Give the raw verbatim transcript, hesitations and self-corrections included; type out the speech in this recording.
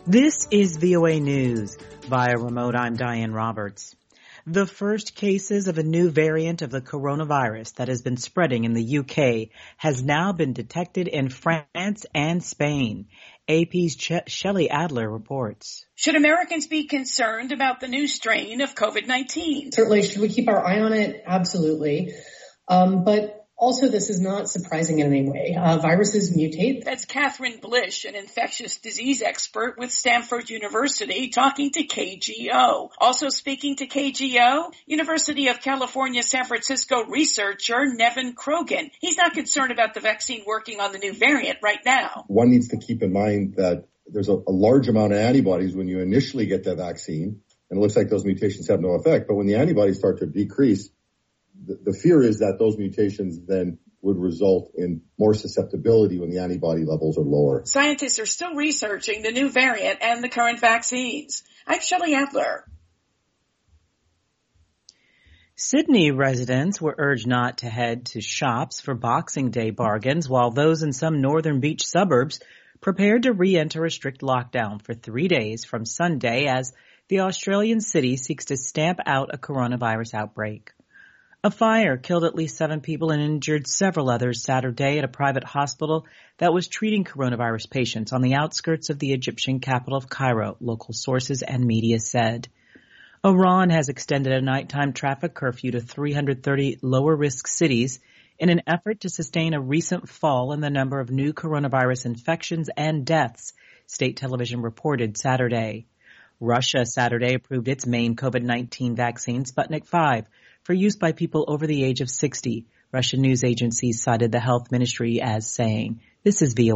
This is V O A News. Via remote, I'm Diane Roberts. The first cases of a new variant of the coronavirus that has been spreading in the U K has now been detected in France and Spain. A P's Ch- Shelley Adler reports. Should Americans be concerned about the new strain of COVID nineteen? Certainly. Should we keep our eye on it? Absolutely. Um, but also, this is not surprising in any way. Uh, viruses mutate. That's Catherine Blish, an infectious disease expert with Stanford University, talking to K G O. Also speaking to K G O, University of California, San Francisco researcher Nevin Krogan. He's not concerned about the vaccine working on the new variant right now. One needs to keep in mind that there's a, a large amount of antibodies when you initially get the vaccine, and it looks like those mutations have no effect. But when the antibodies start to decrease, the, the fear is that those mutations then would result in more susceptibility when the antibody levels are lower. Scientists are still researching the new variant and the current vaccines. I'm Shelley Adler. Sydney residents were urged not to head to shops for Boxing Day bargains, while those in some northern beach suburbs prepared to re-enter a strict lockdown for three days from Sunday as the Australian city seeks to stamp out a coronavirus outbreak. A fire killed at least seven people and injured several others Saturday at a private hospital that was treating coronavirus patients on the outskirts of the Egyptian capital of Cairo, local sources and media said. Iran has extended a nighttime traffic curfew to three hundred thirty lower-risk cities in an effort to sustain a recent fall in the number of new coronavirus infections and deaths, state television reported Saturday. Russia Saturday approved its main COVID nineteen vaccine, Sputnik five, for use by people over the age of sixty. Russian news agencies cited the health ministry as saying, "This is V O A."